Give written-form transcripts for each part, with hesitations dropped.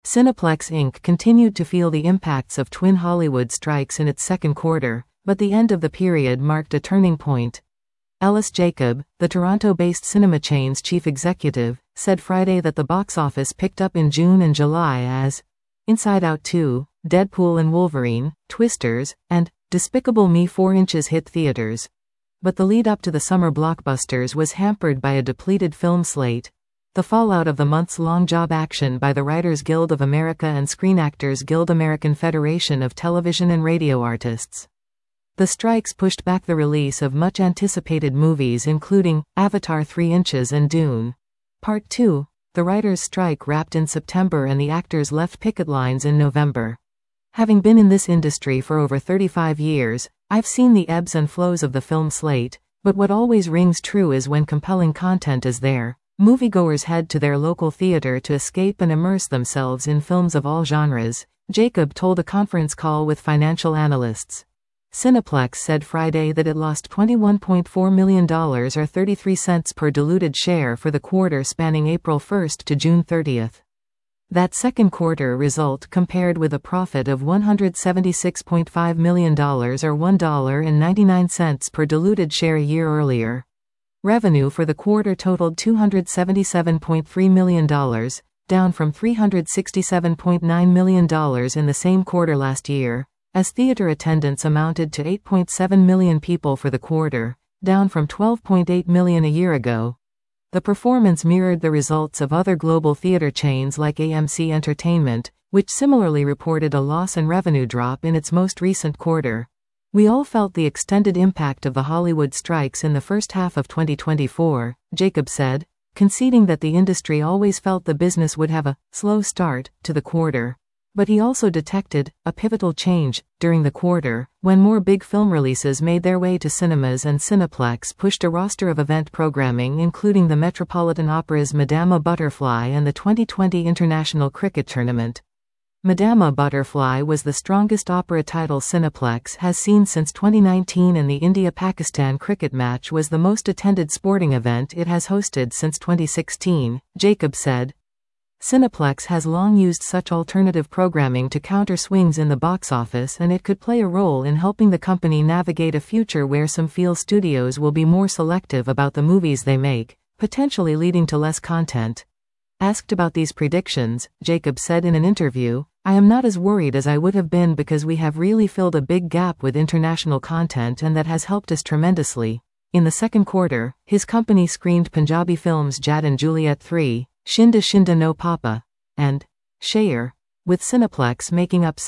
Cineplex Inc. continued to feel the impacts of twin Hollywood strikes in its second quarter, but the end of the period marked a turning point. Ellis Jacob, the Toronto-based cinema chain's chief executive, said Friday that the box office picked up in June and July as Inside Out 2, Deadpool and Wolverine, Twisters, and Despicable Me 4 inches hit theaters. But the lead-up to the summer blockbusters was hampered by a depleted film slate. The fallout of the months-long job action by the Writers Guild of America and Screen Actors Guild American Federation of Television and Radio Artists. The strikes pushed back the release of much-anticipated movies including Avatar 3 Inches and Dune. Part 2. The writers' strike wrapped in September and the actors left picket lines in November. Having been in this industry for over 35 years, I've seen the ebbs and flows of the film slate, but what always rings true is when compelling content is there, moviegoers head to their local theater to escape and immerse themselves in films of all genres, Jacob told a conference call with financial analysts. Cineplex said Friday that it lost $21.4 million or 33 cents per diluted share for the quarter spanning April 1 to June 30. That second quarter result compared with a profit of $176.5 million or $1.99 per diluted share a year earlier. Revenue for the quarter totaled $277.3 million, down from $367.9 million in the same quarter last year, as theater attendance amounted to 8.7 million people for the quarter, down from 12.8 million a year ago. The performance mirrored the results of other global theater chains like AMC Entertainment, which similarly reported a loss and revenue drop in its most recent quarter. We all felt the extended impact of the Hollywood strikes in the first half of 2024, Jacob said, conceding that the industry always felt the business would have a slow start to the quarter. But he also detected a pivotal change during the quarter, when more big film releases made their way to cinemas and Cineplex pushed a roster of event programming including the Metropolitan Opera's Madama Butterfly and the 2020 International Cricket Tournament. Madama Butterfly was the strongest opera title Cineplex has seen since 2019 and the India-Pakistan cricket match was the most attended sporting event it has hosted since 2016, Jacob said. Cineplex has long used such alternative programming to counter swings in the box office, and it could play a role in helping the company navigate a future where some feel studios will be more selective about the movies they make, potentially leading to less content. Asked about these predictions, Jacob said in an interview, "I am not as worried as I would have been because we have really filled a big gap with international content and that has helped us tremendously." In the second quarter, his company screened Punjabi films Jad and Juliet 3, Shinda Shinda No Papa, and Sher, with Cineplex making up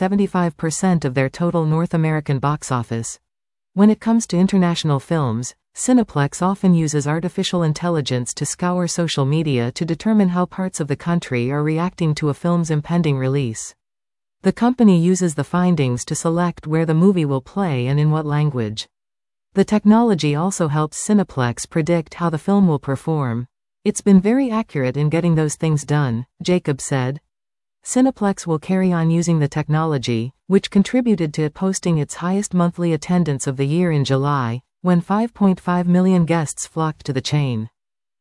75% of their total North American box office. When it comes to international films, Cineplex often uses artificial intelligence to scour social media to determine how parts of the country are reacting to a film's impending release. The company uses the findings to select where the movie will play and in what language. The technology also helps Cineplex predict how the film will perform. "It's been very accurate in getting those things done," Jacob said. Cineplex will carry on using the technology, which contributed to it posting its highest monthly attendance of the year in July, when 5.5 million guests flocked to the chain.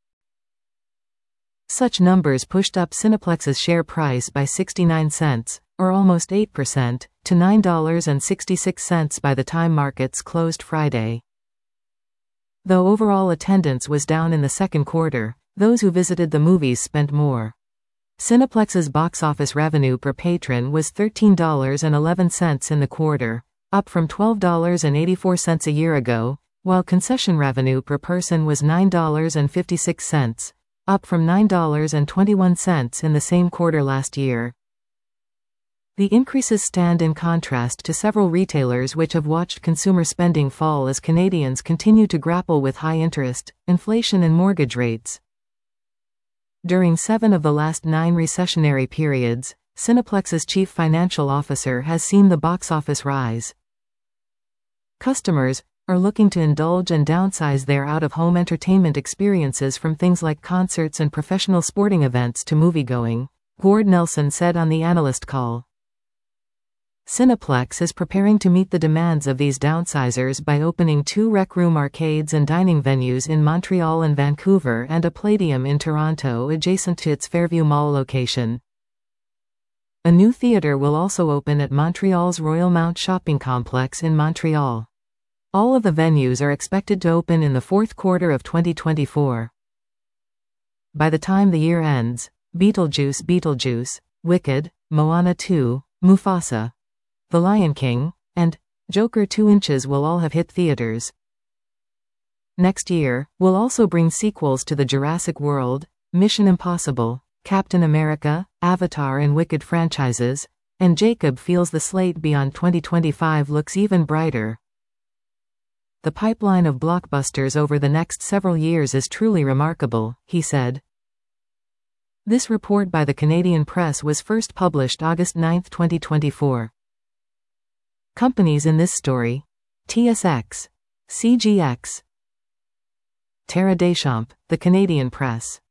Such numbers pushed up Cineplex's share price by 69 cents, or almost 8%, to $9.66 by the time markets closed Friday. Though overall attendance was down in the second quarter, those who visited the movies spent more. Cineplex's box office revenue per patron was $13.11 in the quarter, up from $12.84 a year ago, while concession revenue per person was $9.56, up from $9.21 in the same quarter last year. The increases stand in contrast to several retailers which have watched consumer spending fall as Canadians continue to grapple with high interest, inflation and mortgage rates. During 7 of the last 9 recessionary periods, Cineplex's chief financial officer has seen the box office rise. Customers are looking to indulge and downsize their out-of-home entertainment experiences from things like concerts and professional sporting events to moviegoing, Gord Nelson said on the analyst call. Cineplex is preparing to meet the demands of these downsizers by opening 2 Rec Room arcades and dining venues in Montreal and Vancouver and a Playdium in Toronto adjacent to its Fairview Mall location. new theatre will also open at Montreal's Royal Mount Shopping Complex in Montreal. All of the venues are expected to open in the fourth quarter of 2024. By the time the year ends, Beetlejuice, Wicked, Moana 2, Mufasa, The Lion King, and Joker 2 Inches will all have hit theaters. Next year will also bring sequels to the Jurassic World, Mission Impossible, Captain America, Avatar and Wicked franchises, and Jacob feels the slate beyond 2025 looks even brighter. The pipeline of blockbusters over the next several years is truly remarkable, he said. This report by the Canadian Press was first published August 9, 2024. Companies in this story: TSX, CGX, Tara Deschamps, The Canadian Press.